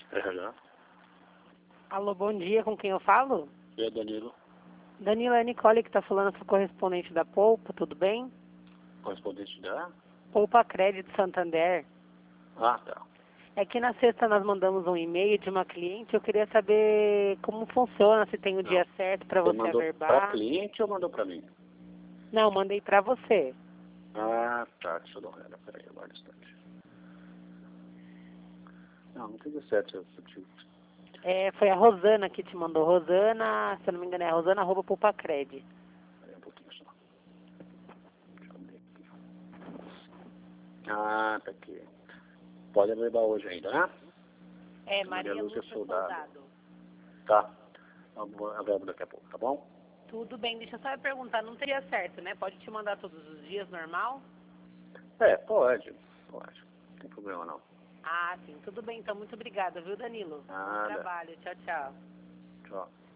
RH. Alô, bom dia, com quem eu falo? É Danilo, Danilo, é a Nicole que está falando, sou correspondente da Poupa, tudo bem? correspondente da... Poupa Crédito Santander. Ah, tá. É que na sexta nós mandamos um e-mail de uma cliente, eu queria saber como funciona, se tem o dia certo para Você você mandou pra averbar. cliente ou mandou pra mim? Não, mandei para você. Ah, tá. Deixa eu dar uma olhada. Peraí, agora um instante. Não tem 17, eu tive... Foi a Rosana que te mandou. Rosana, se eu não me engano, é Rosana@poupacred. Peraí um pouquinho só. Deixa eu ver aqui. Ah, tá aqui. Pode levar hoje ainda, né? Maria Lúcia Soldado. Tá. Eu levo daqui a pouco, tá bom? Tudo bem, deixa eu só perguntar, não teria certo, né? Pode te mandar todos os dias, normal? Pode. Pode. Não tem problema não. Ah, sim, tudo bem, então muito obrigada, viu, Danilo? Bom Nada. trabalho, tchau, tchau. Tchau.